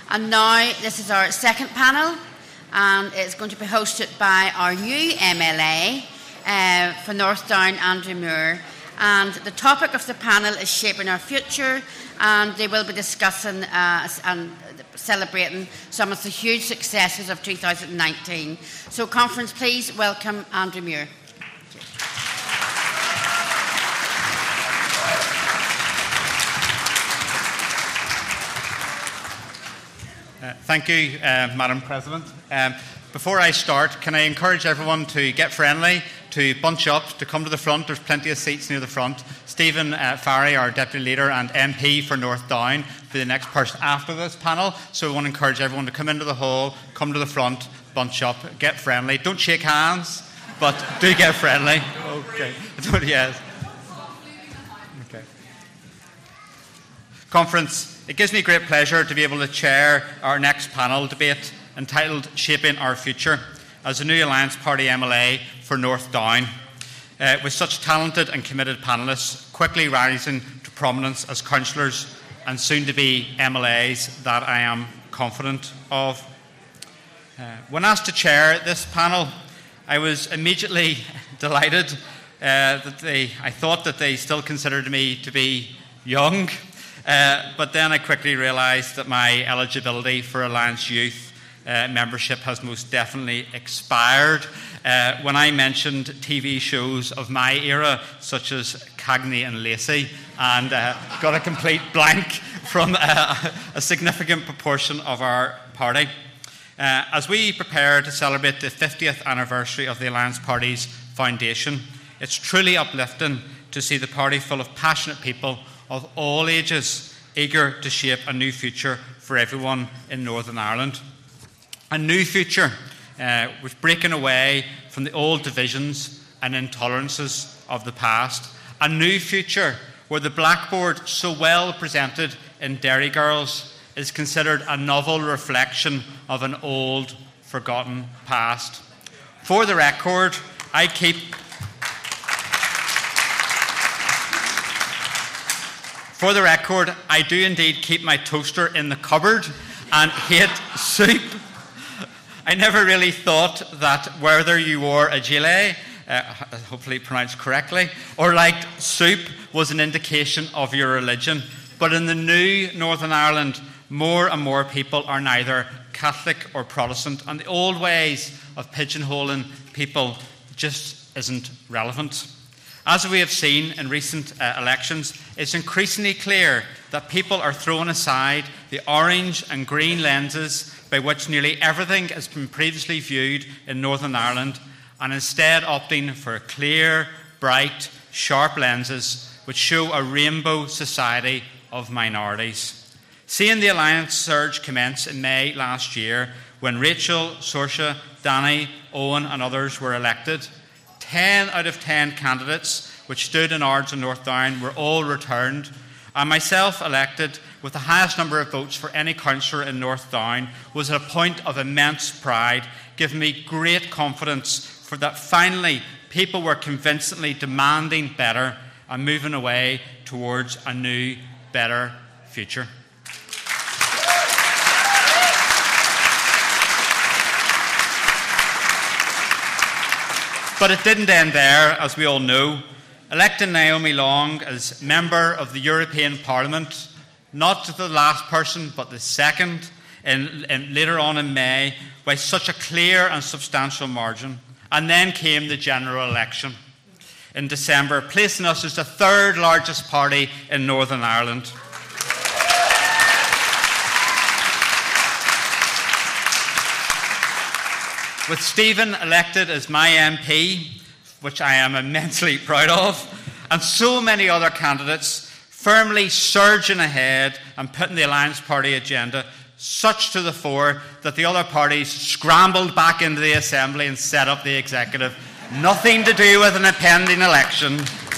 And now this is our second panel, and it's going to be hosted by our new MLA for North Down, Andrew Muir. And the topic of the panel is Shaping Our Future, and they will be discussing and celebrating some of the huge successes of 2019. So, conference, please welcome Andrew Muir. Thank you, Madam President. Before I start, can I encourage everyone to get friendly, to bunch up, to come to the front. There's plenty of seats near the front. Stephen Farry, our Deputy Leader and MP for North Down, will be the next person after this panel. So we want to encourage everyone to come into the hall, come to the front, bunch up, get friendly. Don't shake hands, but do get friendly. Okay. Yes. Okay. Conference, it gives me great pleasure to be able to chair our next panel debate entitled Shaping Our Future as a new Alliance Party MLA for North Down, with such talented and committed panellists quickly rising to prominence as councillors and soon-to-be MLAs that I am confident of. When asked to chair this panel, I was immediately delighted that I thought that they still considered me to be young, but then I quickly realised that my eligibility for Alliance Youth membership has most definitely expired. When I mentioned TV shows of my era, such as Cagney and Lacey, and got a complete blank from a significant proportion of our party. As we prepare to celebrate the 50th anniversary of the Alliance Party's foundation, it's truly uplifting to see the party full of passionate people of all ages, eager to shape a new future for everyone in Northern Ireland. A new future with breaking away from the old divisions and intolerances of the past. A new future where the blackboard so well presented in Derry Girls is considered a novel reflection of an old, forgotten past. For the record, I do indeed keep my toaster in the cupboard and hate soup. I never really thought that whether you wore a gilet, hopefully pronounced correctly, or liked soup was an indication of your religion. But in the new Northern Ireland, more and more people are neither Catholic or Protestant, and the old ways of pigeonholing people just isn't relevant. As we have seen in recent elections, it's increasingly clear that people are throwing aside the orange and green lenses by which nearly everything has been previously viewed in Northern Ireland, and instead opting for clear, bright, sharp lenses which show a rainbow society of minorities. Seeing the Alliance surge commence in May last year, when Rachel, Saoirse, Danny, Owen and others were elected, 10 out of 10 candidates which stood in Ards and North Down were all returned, and myself elected with the highest number of votes for any councillor in North Down was at a point of immense pride, giving me great confidence for that finally people were convincingly demanding better and moving away towards a new, better future. But it didn't end there, as we all know. Electing Naomi Long as member of the European Parliament, not the last person, but the second, later on in May, by such a clear and substantial margin. And then came the general election in December, placing us as the third largest party in Northern Ireland. With Stephen elected as my MP, which I am immensely proud of, and so many other candidates firmly surging ahead and putting the Alliance Party agenda such to the fore that the other parties scrambled back into the Assembly and set up the Executive. Nothing to do with an impending election.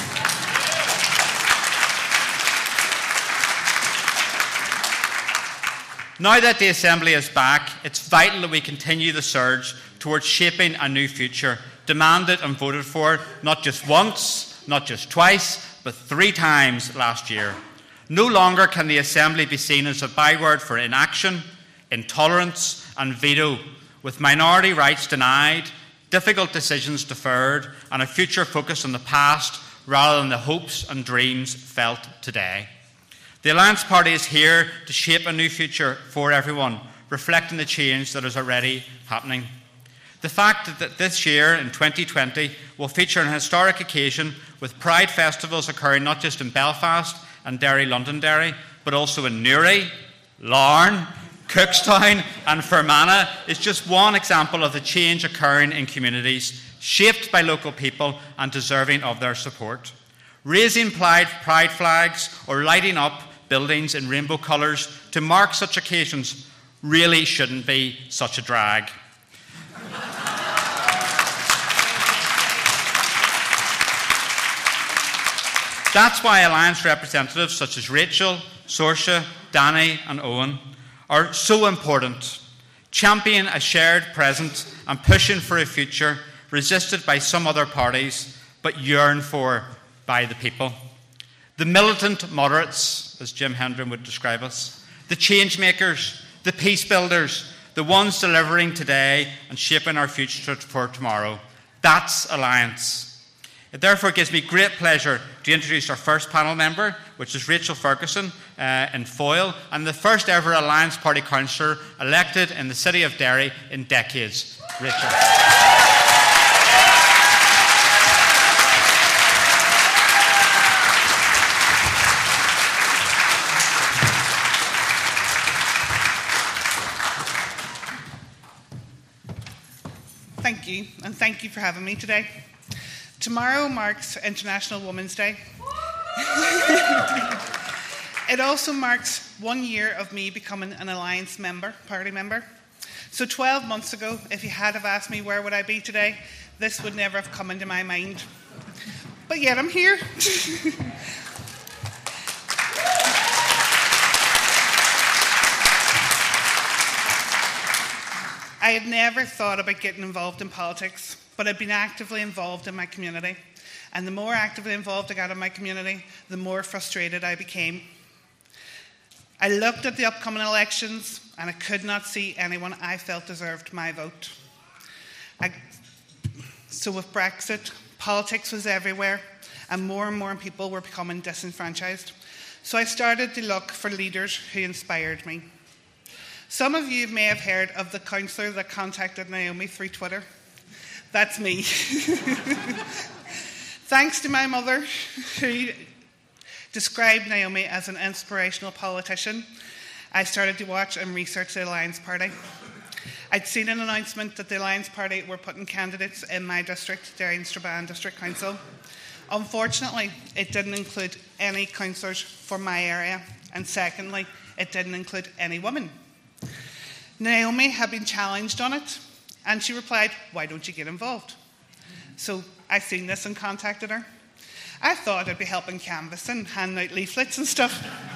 Now that the Assembly is back, it's vital that we continue the surge towards shaping a new future, demanded and voted for not just once, not just twice, but 3 times last year. No longer can the Assembly be seen as a byword for inaction, intolerance and veto, with minority rights denied, difficult decisions deferred, and a future focused on the past rather than the hopes and dreams felt today. The Alliance Party is here to shape a new future for everyone, reflecting the change that is already happening. The fact that this year, in 2020, will feature an historic occasion with Pride festivals occurring not just in Belfast and Derry, Londonderry, but also in Newry, Larne, Cookstown and Fermanagh is just one example of the change occurring in communities shaped by local people and deserving of their support. Raising pride flags or lighting up buildings in rainbow colours to mark such occasions really shouldn't be such a drag. That's why Alliance representatives such as Rachel, Saoirse, Danny and Owen are so important, championing a shared present and pushing for a future resisted by some other parties but yearned for by the people. The militant moderates, as Jim Hendren would describe us, the change makers, the peace builders, the ones delivering today and shaping our future for tomorrow. That's Alliance. It therefore gives me great pleasure to introduce our first panel member, which is Rachel Ferguson in Foyle, and the first ever Alliance Party councillor elected in the city of Derry in decades. Rachel. Thank you, and thank you for having me today. Tomorrow marks International Women's Day. It also marks 1 year of me becoming an Alliance party member. So 12 months ago, if you had have asked me where would I be today, this would never have come into my mind. But yet I'm here. I had never thought about getting involved in politics, but I've been actively involved in my community. And the more actively involved I got in my community, the more frustrated I became. I looked at the upcoming elections and I could not see anyone I felt deserved my vote. So with Brexit, politics was everywhere and more people were becoming disenfranchised. So I started to look for leaders who inspired me. Some of you may have heard of the councillor that contacted Naomi through Twitter. That's me. Thanks to my mother, who described Naomi as an inspirational politician, I started to watch and research the Alliance Party. I'd seen an announcement that the Alliance Party were putting candidates in my district, Derry and Strabane District Council. Unfortunately, it didn't include any councillors for my area, and secondly, it didn't include any women. Naomi had been challenged on it, and she replied, "Why don't you get involved?" So I seen this and contacted her. I thought I'd be helping canvass and handing out leaflets and stuff.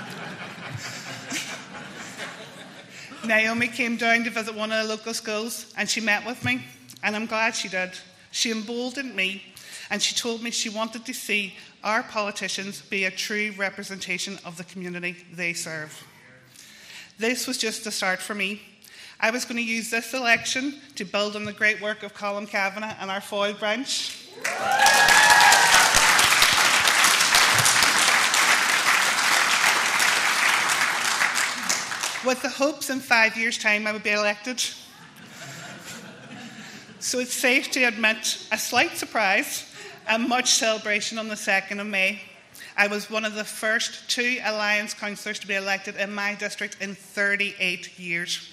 Naomi came down to visit one of the local schools, and she met with me, and I'm glad she did. She emboldened me, and she told me she wanted to see our politicians be a true representation of the community they serve. This was just the start for me. I was going to use this election to build on the great work of Colin Kavanagh and our Foyle branch. With the hopes in 5 years' time I would be elected. So it's safe to admit a slight surprise and much celebration on the 2nd of May. I was one of the first 2 Alliance councillors to be elected in my district in 38 years.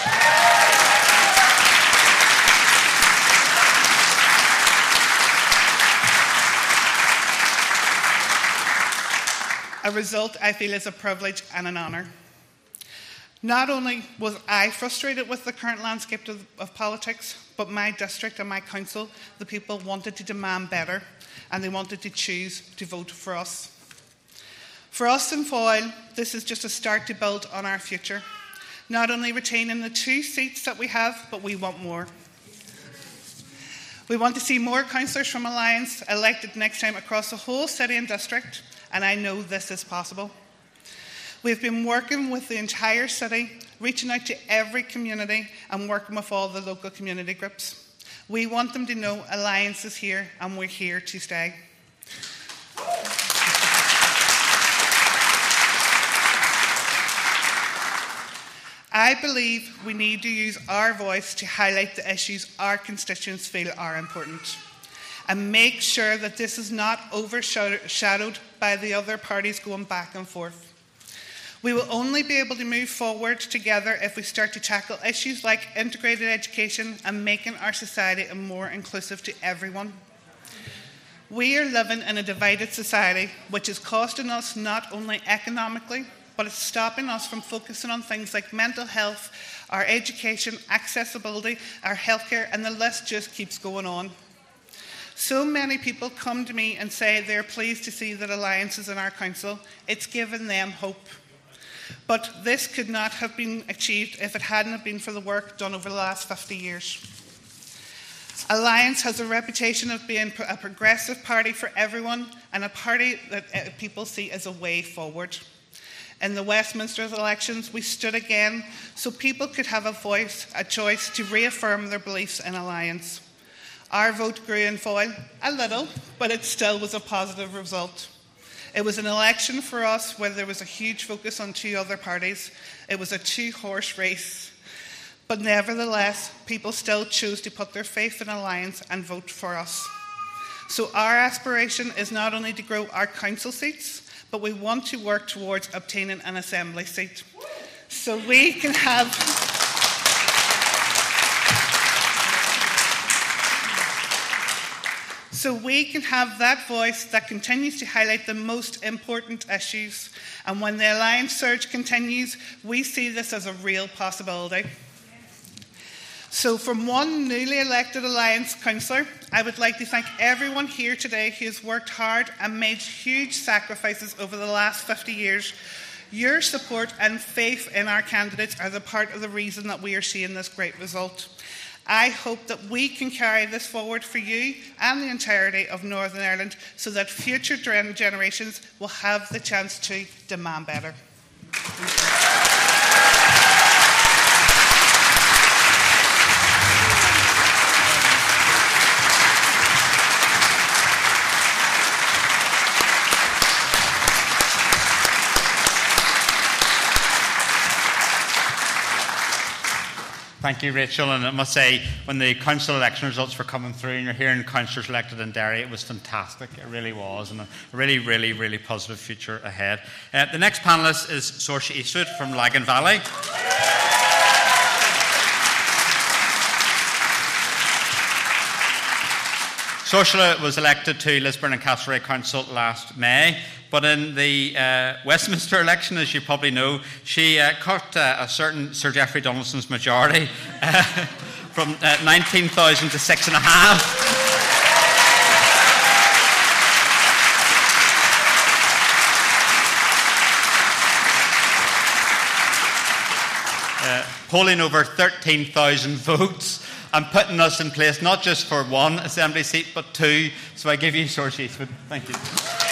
A result I feel is a privilege and an honour. Not only was I frustrated with the current landscape of politics, but my district and my council, the people wanted to demand better, and they wanted to choose to vote for us. For us in Foyle, this is just a start to build on our future. Not only retaining the 2 seats that we have, but we want more. We want to see more councillors from Alliance elected next time across the whole city and district, and I know this is possible. We've been working with the entire city, reaching out to every community and working with all the local community groups. We want them to know Alliance is here and we're here to stay. I believe we need to use our voice to highlight the issues our constituents feel are important and make sure that this is not overshadowed by the other parties going back and forth. We will only be able to move forward together if we start to tackle issues like integrated education and making our society more inclusive to everyone. We are living in a divided society, which is costing us not only economically, but it's stopping us from focusing on things like mental health, our education, accessibility, our healthcare, and the list just keeps going on. So many people come to me and say they're pleased to see that Alliance is in our council. It's given them hope. But this could not have been achieved if it hadn't been for the work done over the last 50 years. Alliance has a reputation of being a progressive party for everyone and a party that people see as a way forward. In the Westminster elections, we stood again so people could have a voice, a choice to reaffirm their beliefs in Alliance. Our vote grew in Foyle, a little, but it still was a positive result. It was an election for us where there was a huge focus on two other parties. It was a two-horse race. But nevertheless, people still chose to put their faith in Alliance and vote for us. So our aspiration is not only to grow our council seats, but we want to work towards obtaining an assembly seat. So we can have... So we can have that voice that continues to highlight the most important issues. And when the Alliance surge continues, we see this as a real possibility. So from one newly elected Alliance councillor, I would like to thank everyone here today who has worked hard and made huge sacrifices over the last 50 years. Your support and faith in our candidates are the part of the reason that we are seeing this great result. I hope that we can carry this forward for you and the entirety of Northern Ireland so that future generations will have the chance to demand better. Thank you, Rachel. And I must say, when the council election results were coming through and you're hearing councillors elected in Derry, it was fantastic. It really was. And a really, really, really positive future ahead. The next panellist is Saoirse Eastwood from Lagan Valley. Saoirse was elected to Lisburn and Castlereagh Council last May, but in the Westminster election, as you probably know, she cut a certain Sir Geoffrey Donaldson's majority from 19,000 to 6.5. Polling over 13,000 votes and putting us in place not just for one assembly seat but two. So I give you Saoirse Eastwood. Thank you.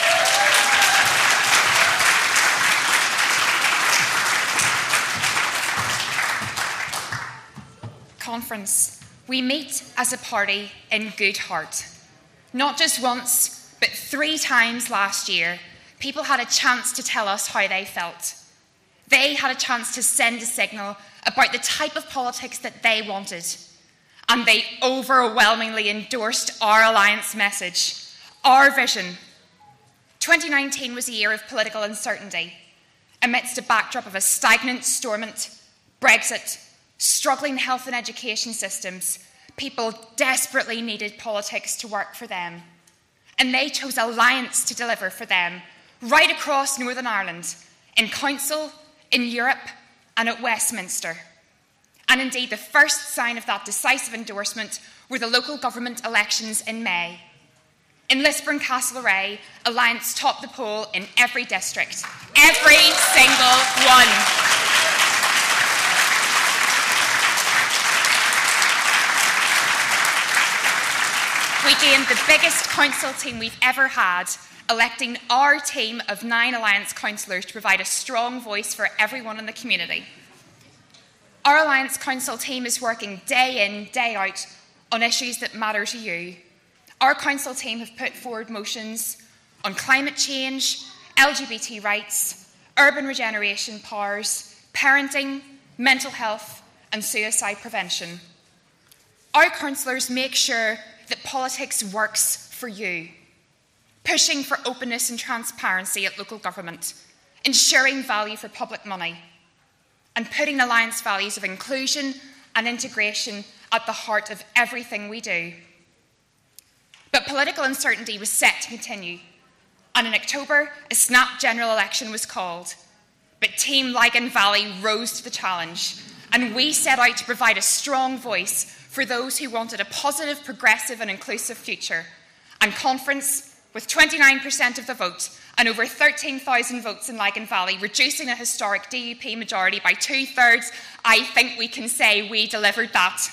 Conference. We meet as a party in good heart. Not just once, but 3 times last year, people had a chance to tell us how they felt. They had a chance to send a signal about the type of politics that they wanted. And they overwhelmingly endorsed our Alliance message, our vision. 2019 was a year of political uncertainty, amidst a backdrop of a stagnant Stormont, Brexit, struggling health and education systems. People desperately needed politics to work for them. And they chose Alliance to deliver for them, right across Northern Ireland, in Council, in Europe, and at Westminster. And indeed, the first sign of that decisive endorsement were the local government elections in May. In Lisburn Castlereagh, Alliance topped the poll in every district. Every single one. We gained the biggest council team we've ever had, electing our team of 9 Alliance councillors to provide a strong voice for everyone in the community. Our Alliance Council team is working day in, day out on issues that matter to you. Our council team have put forward motions on climate change, LGBT rights, urban regeneration powers, parenting, mental health and suicide prevention. Our councillors make sure that politics works for you, pushing for openness and transparency at local government, ensuring value for public money, and putting Alliance values of inclusion and integration at the heart of everything we do. But political uncertainty was set to continue, and in October, a snap general election was called. But Team Lagan Valley rose to the challenge, and we set out to provide a strong voice for those who wanted a positive, progressive and inclusive future. And Conference, with 29% of the vote and over 13,000 votes in Lagan Valley, reducing a historic DUP majority by 2/3, I think we can say we delivered that.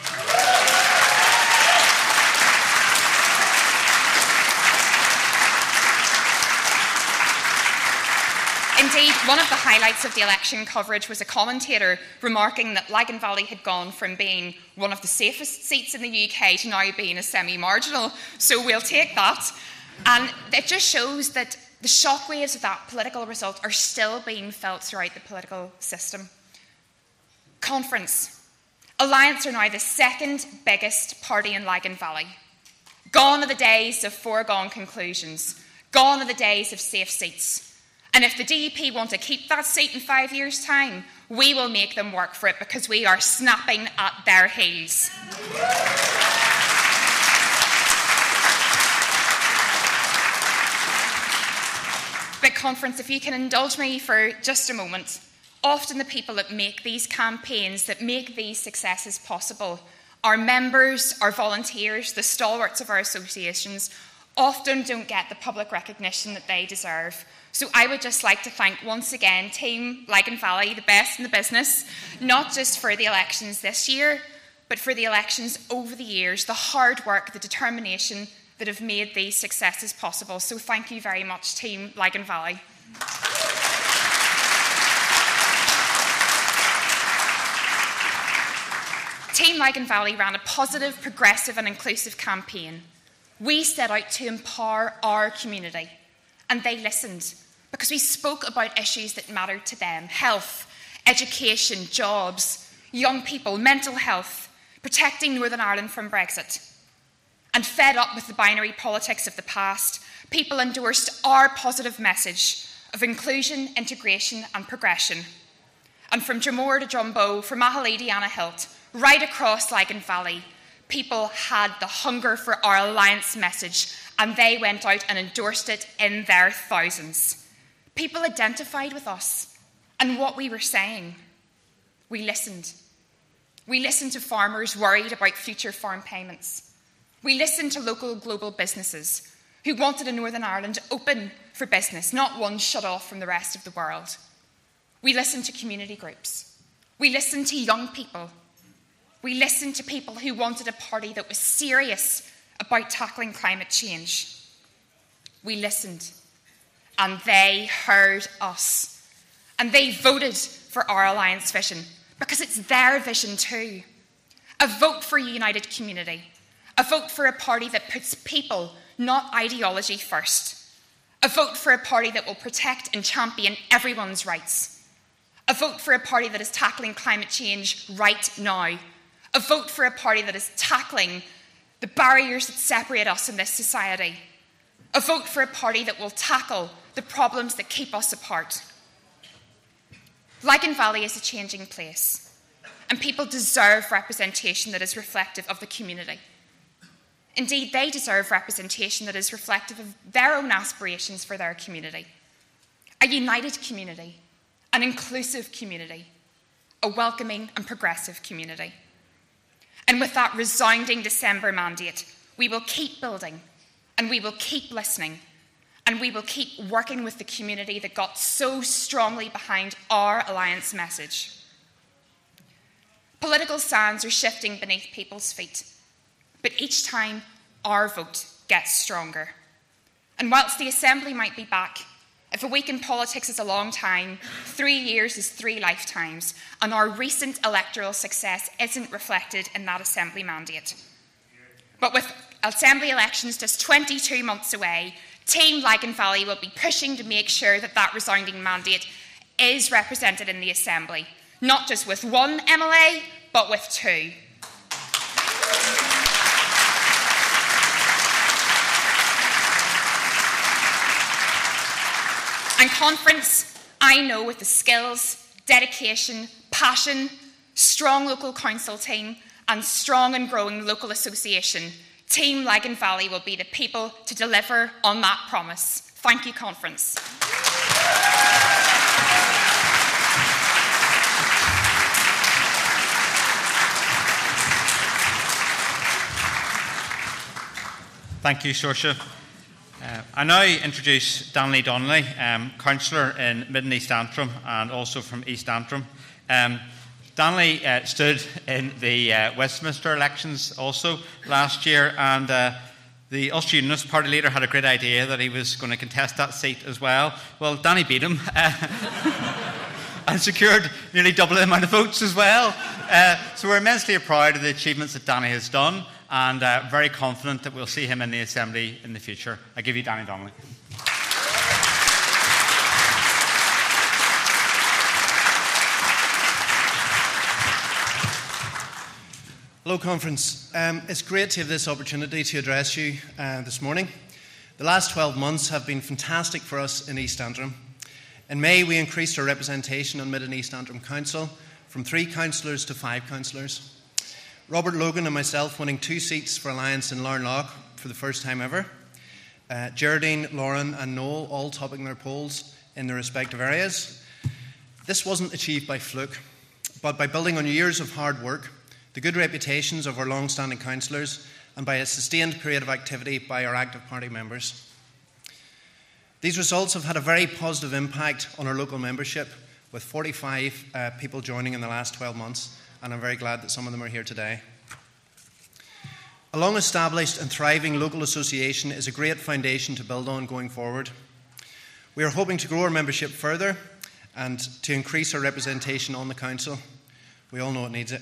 Indeed, one of the highlights of the election coverage was a commentator remarking that Lagan Valley had gone from being one of the safest seats in the UK to now being a semi-marginal, so we'll take that. And it just shows that the shockwaves of that political result are still being felt throughout the political system. Conference. Alliance are now the second biggest party in Lagan Valley. Gone are the days of foregone conclusions. Gone are the days of safe seats. And if the DUP want to keep that seat in 5 years' time, we will make them work for it because we are snapping at their heels. But Conference, if you can indulge me for just a moment, often the people that make these campaigns, that make these successes possible, our members, our volunteers, the stalwarts of our associations, often don't get the public recognition that they deserve. So I would just like to thank once again Team Lagan Valley, the best in the business, not just for the elections this year, but for the elections over the years, the hard work, the determination that have made these successes possible. So thank you very much, Team Lagan Valley. Team Lagan Valley ran a positive, progressive and inclusive campaign. We set out to empower our community, and they listened because we spoke about issues that mattered to them: health, education, jobs, young people, mental health, protecting Northern Ireland from Brexit. And fed up with the binary politics of the past, people endorsed our positive message of inclusion, integration and progression. And from Dromore to Drumbo, from Mahalaty to Anahilt, right across Lagan Valley, people had the hunger for our Alliance message, and they went out and endorsed it in their thousands. People identified with us and what we were saying. We listened. We listened to farmers worried about future farm payments. We listened to local global businesses who wanted a Northern Ireland open for business, not one shut off from the rest of the world. We listened to community groups. We listened to young people. We listened to people who wanted a party that was serious about tackling climate change. We listened, and they heard us. And they voted for our Alliance vision, because it's their vision too. A vote for a united community. A vote for a party that puts people, not ideology, first. A vote for a party that will protect and champion everyone's rights. A vote for a party that is tackling climate change right now. A vote for a party that is tackling the barriers that separate us in this society. A vote for a party that will tackle the problems that keep us apart. Lagan Valley is a changing place, and people deserve representation that is reflective of the community. Indeed, they deserve representation that is reflective of their own aspirations for their community. A united community, an inclusive community, a welcoming and progressive community. And with that resounding December mandate, we will keep building, and we will keep listening, and we will keep working with the community that got so strongly behind our Alliance message. Political sands are shifting beneath people's feet, but each time our vote gets stronger. And whilst the Assembly might be back, If a week in politics is a long time, 3 years is 3 lifetimes, and our recent electoral success isn't reflected in that Assembly mandate. But with Assembly elections just 22 months away, Team Lagan Valley will be pushing to make sure that that resounding mandate is represented in the Assembly, not just with one MLA, but with 2. And Conference, I know with the skills, dedication, passion, strong local council team, and strong and growing local association, Team Lagan Valley will be the people to deliver on that promise. Thank you, Conference. Thank you, Saoirse. I now introduce Danley Donnelly, councillor in Mid and East Antrim and also from East Antrim. Danley stood in the Westminster elections also last year, and the Ulster Unionist Party leader had a great idea that he was going to contest that seat as well. Well, Danny beat him and secured nearly double the amount of votes as well. So we're immensely proud of the achievements that Danny has done, and very confident that we'll see him in the Assembly in the future. I give you Danny Donnelly. Hello, Conference. It's great to have this opportunity to address you this morning. The last 12 months have been fantastic for us in East Antrim. In May, we increased our representation on Mid and East Antrim Council from 3 councillors to 5 councillors. Robert Logan and myself winning 2 seats for Alliance in Larnlough for the first time ever. Geraldine, Lauren and Noel all topping their polls in their respective areas. This wasn't achieved by fluke, but by building on years of hard work, the good reputations of our long-standing councillors, and by a sustained period of activity by our active party members. These results have had a very positive impact on our local membership, with 45 people joining in the last 12 months, and I'm very glad that some of them are here today. A long-established and thriving local association is a great foundation to build on going forward. We are hoping to grow our membership further and to increase our representation on the council. We all know it needs it.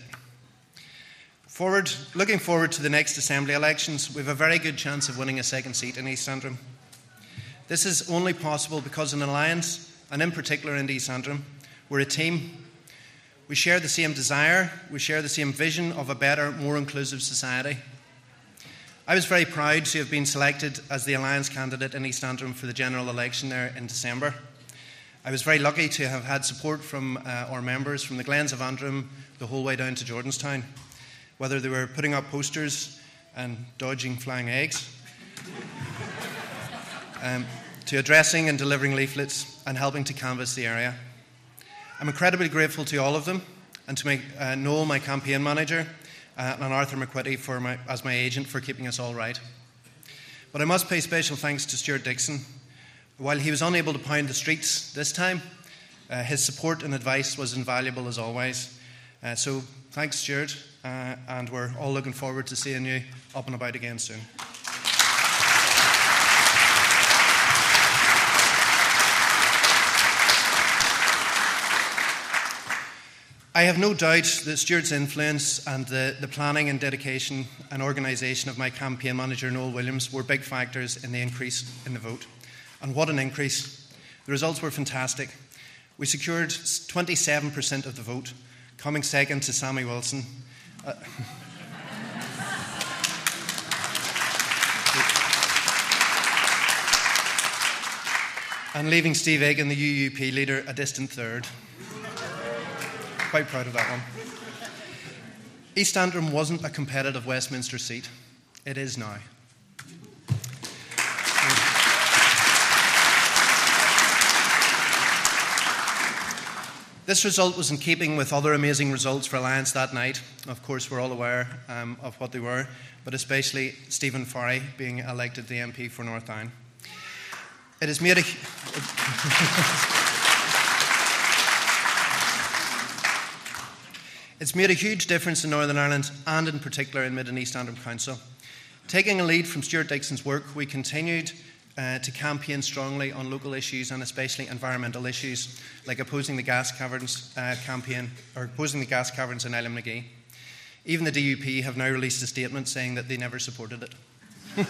Looking forward to the next Assembly elections, we have a very good chance of winning a second seat in East Antrim. This is only possible because in Alliance, and in particular in East Antrim, we're a team. We share the same desire, we share the same vision of a better, more inclusive society. I was very proud to have been selected as the Alliance candidate in East Antrim for the general election there in December. I was very lucky to have had support from our members from the Glens of Antrim the whole way down to Jordanstown, whether they were putting up posters and dodging flying eggs, to addressing and delivering leaflets and helping to canvass the area. I'm incredibly grateful to all of them, and to Noel, my campaign manager, and Arthur McQuitty as my agent for keeping us all right. But I must pay special thanks to Stuart Dixon. While he was unable to pound the streets this time, his support and advice was invaluable as always. So thanks, Stuart, and we're all looking forward to seeing you up and about again soon. I have no doubt that Stuart's influence and the planning and dedication and organisation of my campaign manager, Noel Williams, were big factors in the increase in the vote. And what an increase. The results were fantastic. We secured 27% of the vote, coming second to Sammy Wilson. And leaving Steve Egan, the UUP leader, a distant third. Quite proud of that one. East Antrim wasn't a competitive Westminster seat. It is now. This result was in keeping with other amazing results for Alliance that night. Of course, we're all aware of what they were, but especially Stephen Farry being elected the MP for North Down. It has made a... It's made a huge difference in Northern Ireland and in particular in Mid and East Antrim Council. Taking a lead from Stuart Dixon's work, we continued to campaign strongly on local issues and especially environmental issues, like opposing the gas caverns opposing the gas caverns in Islandmagee. Even the DUP have now released a statement saying that they never supported it.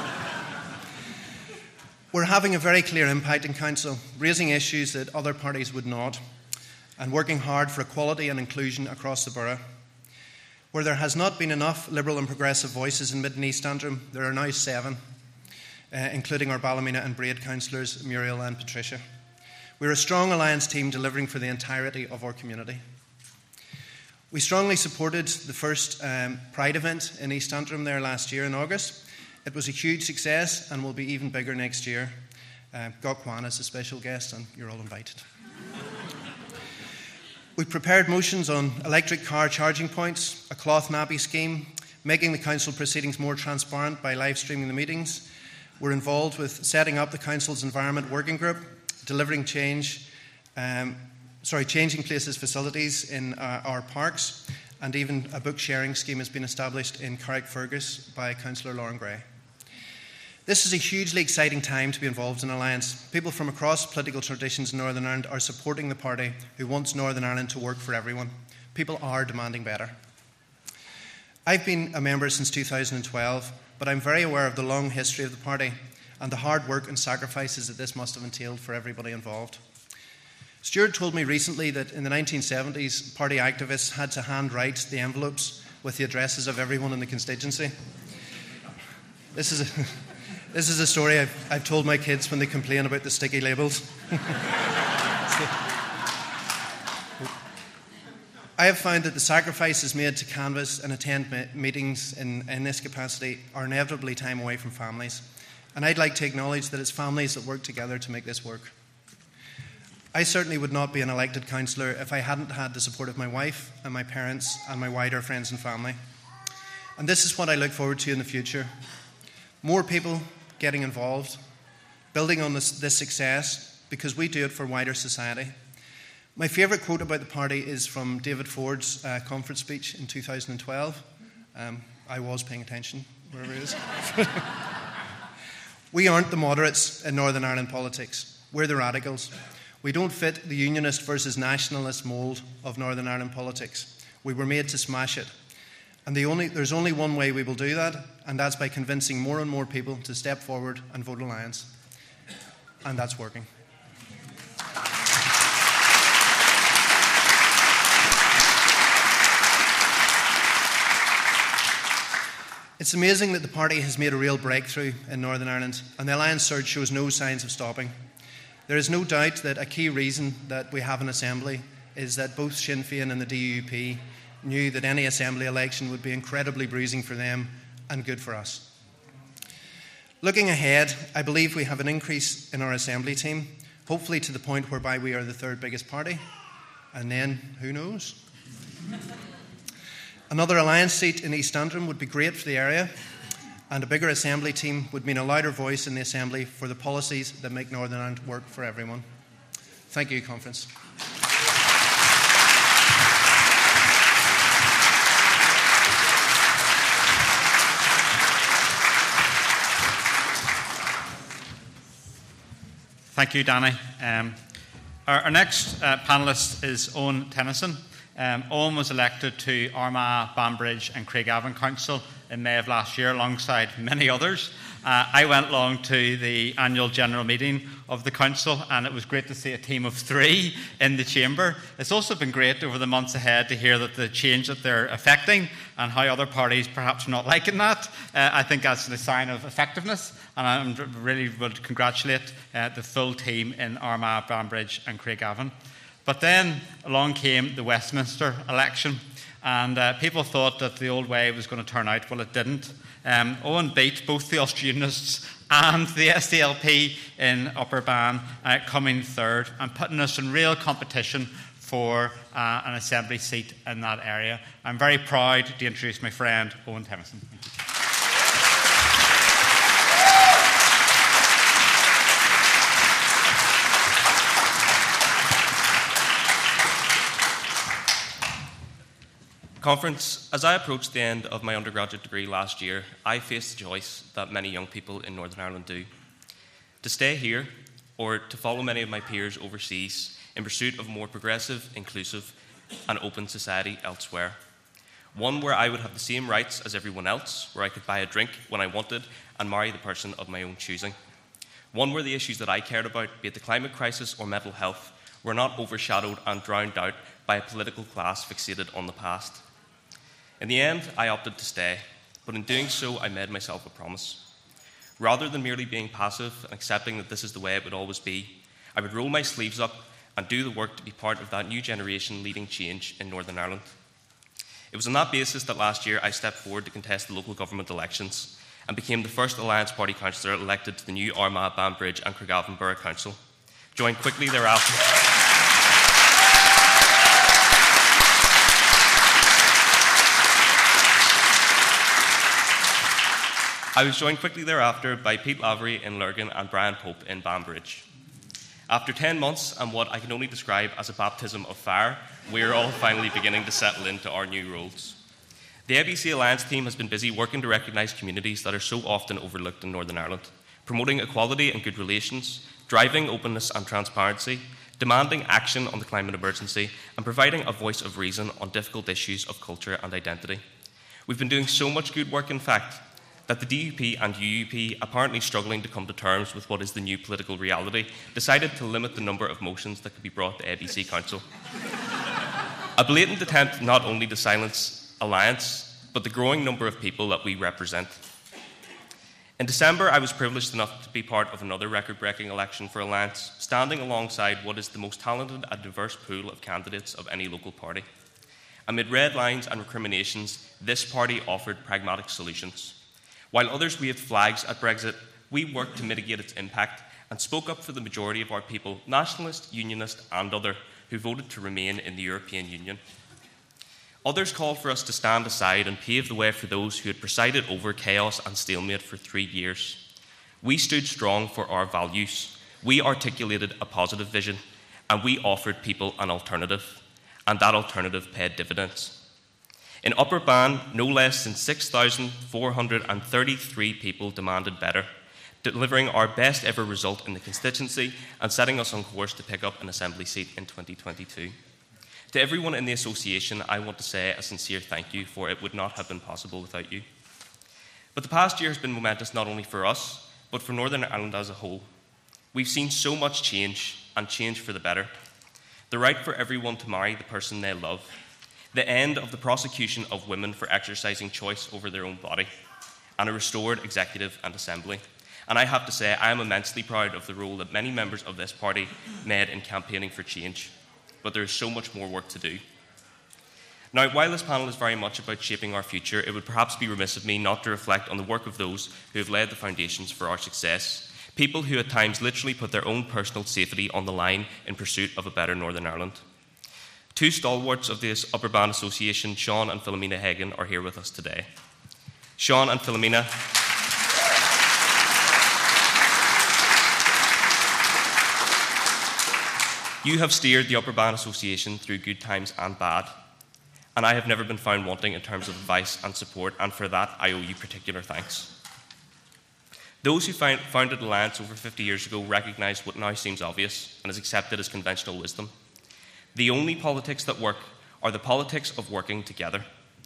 We're having a very clear impact in Council, raising issues that other parties would not, and working hard for equality and inclusion across the borough. Where there has not been enough Liberal and progressive voices in Mid and East Antrim, there are now 7, including our Ballymena and Braid councillors, Muriel and Patricia. We're a strong alliance team delivering for the entirety of our community. We strongly supported the first Pride event in East Antrim there last year in August. It was a huge success and will be even bigger next year. Got Kwan as a special guest and you're all invited. We prepared motions on electric car charging points, a cloth nabby scheme, making the council proceedings more transparent by live streaming the meetings. We're involved with setting up the council's environment working group, delivering changing places facilities in our parks, and even a book sharing scheme has been established in Carrickfergus by Councillor Lauren Gray. This is a hugely exciting time to be involved in Alliance. People from across political traditions in Northern Ireland are supporting the party who wants Northern Ireland to work for everyone. People are demanding better. I've been a member since 2012, but I'm very aware of the long history of the party and the hard work and sacrifices that this must have entailed for everybody involved. Stuart told me recently that in the 1970s, party activists had to handwrite the envelopes with the addresses of everyone in the constituency. This is a story I've told my kids when they complain about the sticky labels. I have found that the sacrifices made to canvass and attend meetings in this capacity are inevitably time away from families. And I'd like to acknowledge that it's families that work together to make this work. I certainly would not be an elected councillor if I hadn't had the support of my wife and my parents and my wider friends and family. And this is what I look forward to in the future. More people getting involved, building on this success, because we do it for wider society. My favourite quote about the party is from David Ford's conference speech in 2012. I was paying attention, wherever it is. We aren't the moderates in Northern Ireland politics. We're the radicals. We don't fit the unionist versus nationalist mould of Northern Ireland politics. We were made to smash it. And there's only one way we will do that, and that's by convincing more and more people to step forward and vote Alliance. And that's working. It's amazing that the party has made a real breakthrough in Northern Ireland, and the Alliance surge shows no signs of stopping. There is no doubt that a key reason that we have an assembly is that both Sinn Féin and the DUP knew that any assembly election would be incredibly bruising for them and good for us. Looking ahead, I believe we have an increase in our assembly team, hopefully to the point whereby we are the third biggest party, and then who knows? Another Alliance seat in East Antrim would be great for the area, and a bigger assembly team would mean a louder voice in the assembly for the policies that make Northern Ireland work for everyone. Thank you, Conference. Thank you, Danny. Our next panellist is Owen Tennyson. Owen was elected to Armagh, Banbridge and Craigavon Council in May of last year alongside many others. I went along to the annual general meeting of the council and it was great to see a team of 3 in the chamber. It's also been great over the months ahead to hear that the change that they're effecting and how other parties perhaps are not liking that. I think that's a sign of effectiveness and I really would congratulate the full team in Armagh, Banbridge and Craigavon. But then along came the Westminster election and people thought that the old way was going to turn out. Well, it didn't. Owen beat both the Ulster and the SDLP in Upper Ban, coming third and putting us in real competition for an assembly seat in that area. I'm very proud to introduce my friend Owen Tennyson. Thank you. Conference, as I approached the end of my undergraduate degree last year, I faced the choice that many young people in Northern Ireland do. to stay here or to follow many of my peers overseas in pursuit of a more progressive, inclusive and open society elsewhere. One where I would have the same rights as everyone else, where I could buy a drink when I wanted and marry the person of my own choosing. One where the issues that I cared about, be it the climate crisis or mental health, were not overshadowed and drowned out by a political class fixated on the past. In the end, I opted to stay, but in doing so, I made myself a promise. Rather than merely being passive and accepting that this is the way it would always be, I would roll my sleeves up and do the work to be part of that new generation leading change in Northern Ireland. It was on that basis that last year I stepped forward to contest the local government elections and became the first Alliance Party councillor elected to the new Armagh, Banbridge and Craigavon Borough Council. Joined quickly thereafter. I was joined quickly thereafter by Pete Lavery in Lurgan and Brian Pope in Banbridge. After 10 months and what I can only describe as a baptism of fire, we are all finally beginning to settle into our new roles. The ABC Alliance team has been busy working to recognise communities that are so often overlooked in Northern Ireland, promoting equality and good relations, driving openness and transparency, demanding action on the climate emergency, and providing a voice of reason on difficult issues of culture and identity. We've been doing so much good work, in fact, that the DUP and UUP, apparently struggling to come to terms with what is the new political reality, decided to limit the number of motions that could be brought to ABC Council. A blatant attempt not only to silence Alliance, but the growing number of people that we represent. In December, I was privileged enough to be part of another record-breaking election for Alliance, standing alongside what is the most talented and diverse pool of candidates of any local party. Amid red lines and recriminations, this party offered pragmatic solutions. While others waved flags at Brexit, we worked to mitigate its impact and spoke up for the majority of our people, nationalist, unionist and other, who voted to remain in the European Union. Others called for us to stand aside and pave the way for those who had presided over chaos and stalemate for 3 years. We stood strong for our values. We articulated a positive vision, and we offered people an alternative, and that alternative paid dividends. In Upper Ban, no less than 6,433 people demanded better, delivering our best ever result in the constituency and setting us on course to pick up an Assembly seat in 2022. To everyone in the association, I want to say a sincere thank you, for it would not have been possible without you. But the past year has been momentous not only for us, but for Northern Ireland as a whole. We've seen so much change, and change for the better. The right for everyone to marry the person they love. The end of the prosecution of women for exercising choice over their own body, and a restored executive and assembly. And I have to say, I am immensely proud of the role that many members of this party made in campaigning for change. But there is so much more work to do. Now, while this panel is very much about shaping our future, it would perhaps be remiss of me not to reflect on the work of those who have laid the foundations for our success. People who at times literally put their own personal safety on the line in pursuit of a better Northern Ireland. Two stalwarts of this Upper Ban Association, Sean and Philomena Hagan, are here with us today. Sean and Philomena. You have steered the Upper Ban Association through good times and bad, and I have never been found wanting in terms of advice and support, and for that I owe you particular thanks. Those who founded Alliance over 50 years ago recognise what now seems obvious and is accepted as conventional wisdom. The only politics that work are the politics of working together.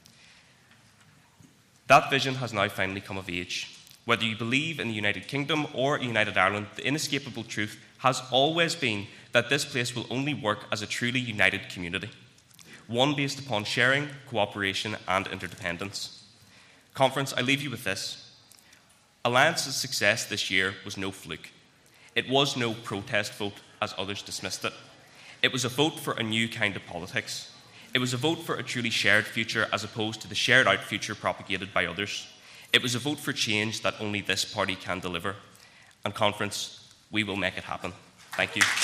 That vision has now finally come of age. Whether you believe in the United Kingdom or United Ireland, the inescapable truth has always been that this place will only work as a truly united community, one based upon sharing, cooperation and interdependence. Conference, I leave you with this. Alliance's success this year was no fluke. It was no protest vote, as others dismissed it. It was a vote for a new kind of politics. It was a vote for a truly shared future as opposed to the shared-out future propagated by others. It was a vote for change that only this party can deliver. And Conference, we will make it happen. Thank you.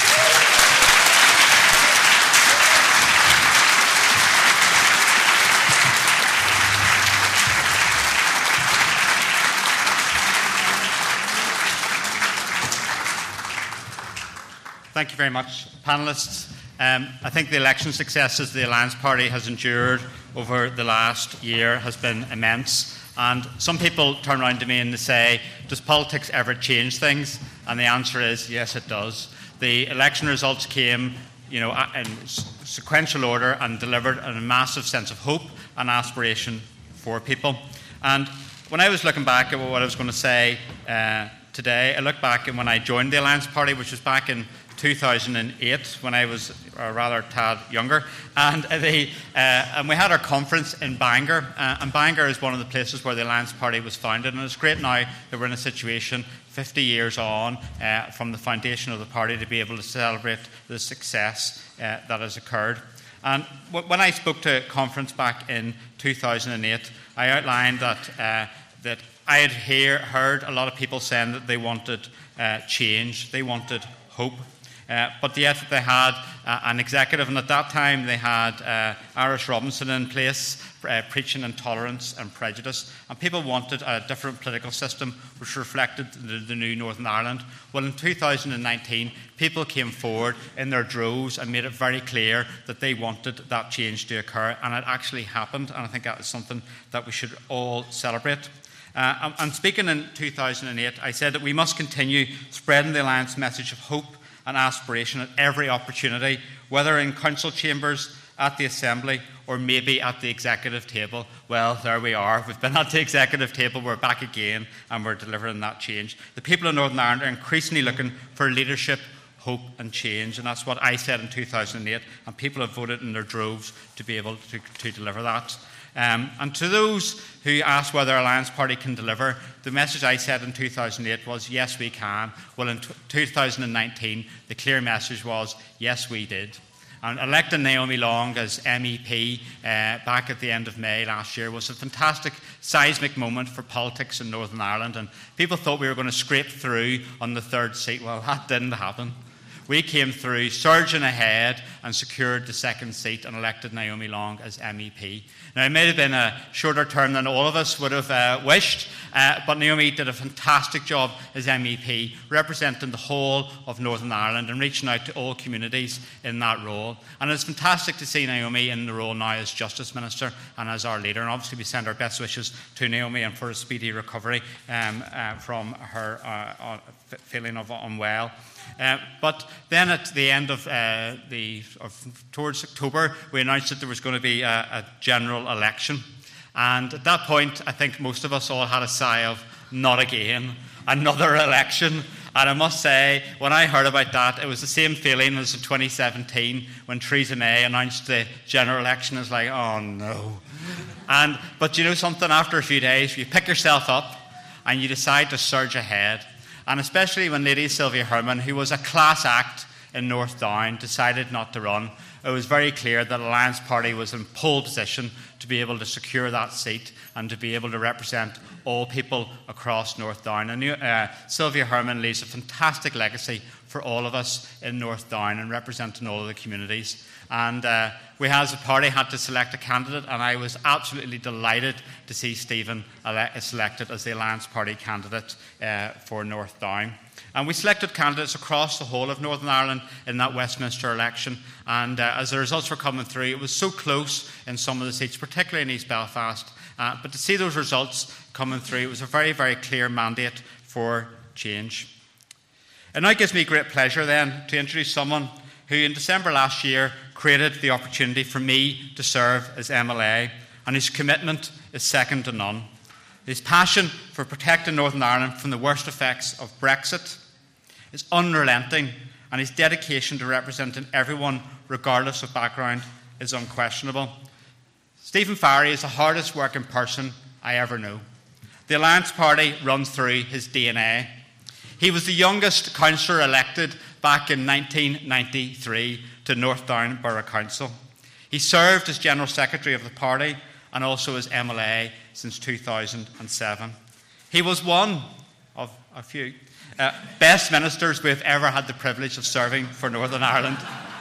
Thank you very much, panellists. I think the election successes the Alliance Party has endured over the last year has been immense. And some people turn around to me and they say, does politics ever change things? And the answer is yes, it does. The election results came, in sequential order and delivered a massive sense of hope and aspiration for people. And when I was looking back at what I was going to say today, I looked back at when I joined the Alliance Party, which was back in 2008, when I was a rather tad younger, and we had our conference in Bangor, and Bangor is one of the places where the Alliance Party was founded, and it's great now that we're in a situation 50 years on from the foundation of the party to be able to celebrate the success that has occurred. And when I spoke to a conference back in 2008, I outlined that I had heard a lot of people saying that they wanted change, they wanted hope. But yet they had an executive, and at that time they had Iris Robinson in place, preaching intolerance and prejudice. And people wanted a different political system which reflected the new Northern Ireland. Well, in 2019, people came forward in their droves and made it very clear that they wanted that change to occur, and it actually happened. And I think that is something that we should all celebrate. And speaking in 2008, I said that we must continue spreading the Alliance message of hope and aspiration at every opportunity, whether in council chambers, at the Assembly, or maybe at the executive table. Well, there we are. We've been at the executive table, we're back again, and we're delivering that change. The people of Northern Ireland are increasingly looking for leadership, hope and change, and that's what I said in 2008, and people have voted in their droves to be able to deliver that. And to those who asked whether Alliance Party can deliver, the message I said in 2008 was, yes, we can. Well, in 2019, the clear message was, yes, we did. And electing Naomi Long as MEP back at the end of May last year was a fantastic seismic moment for politics in Northern Ireland, and people thought we were going to scrape through on the third seat. Well, that didn't happen. We came through, surging ahead, and secured the second seat and elected Naomi Long as MEP. Now, it may have been a shorter term than all of us would have wished, but Naomi did a fantastic job as MEP, representing the whole of Northern Ireland and reaching out to all communities in that role. And it's fantastic to see Naomi in the role now as Justice Minister and as our leader. And obviously we send our best wishes to Naomi and for a speedy recovery from her feeling of unwell. But then at the end of towards October, we announced that there was going to be a general election. And at that point, I think most of us all had a sigh of, not again, another election. And I must say, when I heard about that, it was the same feeling as in 2017 when Theresa May announced the general election. It's like, oh no. But you know something, after a few days, you pick yourself up and you decide to surge ahead. And especially when Lady Sylvia Herman, who was a class act in North Down, decided not to run, it was very clear that Alliance Party was in pole position to be able to secure that seat and to be able to represent all people across North Down. And Sylvia Herman leaves a fantastic legacy for all of us in North Down and representing all of the communities. And we as a party had to select a candidate, and I was absolutely delighted to see Stephen selected as the Alliance Party candidate for North Down. And we selected candidates across the whole of Northern Ireland in that Westminster election. And as the results were coming through, it was so close in some of the seats, particularly in East Belfast. But to see those results coming through, it was a very, very clear mandate for change. It now gives me great pleasure then to introduce someone who in December last year created the opportunity for me to serve as MLA, and his commitment is second to none. His passion for protecting Northern Ireland from the worst effects of Brexit is unrelenting, and his dedication to representing everyone, regardless of background, is unquestionable. Stephen Farry is the hardest working person I ever know. The Alliance Party runs through his DNA. He was the youngest councillor elected back in 1993 to North Down Borough Council. He served as General Secretary of the party and also as MLA since 2007. He was one of a few best ministers we have ever had the privilege of serving for Northern Ireland.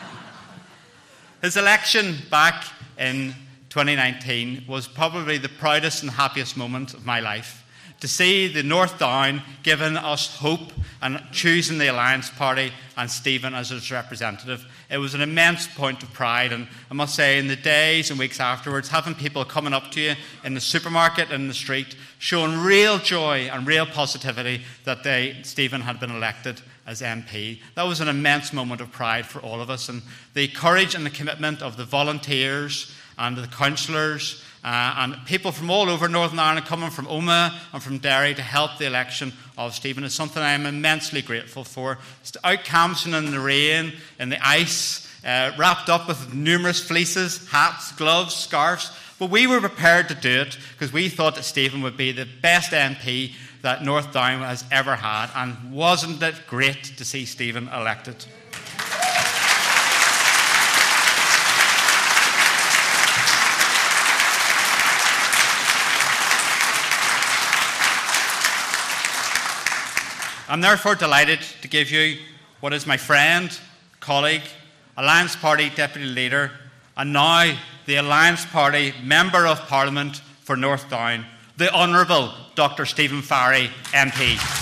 His election back in 2019 was probably the proudest and happiest moment of my life, to see the North Down giving us hope and choosing the Alliance Party and Stephen as its representative. It was an immense point of pride, and I must say, in the days and weeks afterwards, having people coming up to you in the supermarket and in the street, showing real joy and real positivity that Stephen had been elected as MP. That was an immense moment of pride for all of us, and the courage and the commitment of the volunteers and the councillors and people from all over Northern Ireland coming from Omagh and from Derry to help the election of Stephen is something I am immensely grateful for. Out camping in the rain, in the ice, wrapped up with numerous fleeces, hats, gloves, scarves. But we were prepared to do it because we thought that Stephen would be the best MP that North Down has ever had. And wasn't it great to see Stephen elected? I'm therefore delighted to give you what is my friend, colleague, Alliance Party Deputy Leader, and now the Alliance Party Member of Parliament for North Down, the Honourable Dr. Stephen Farry, MP.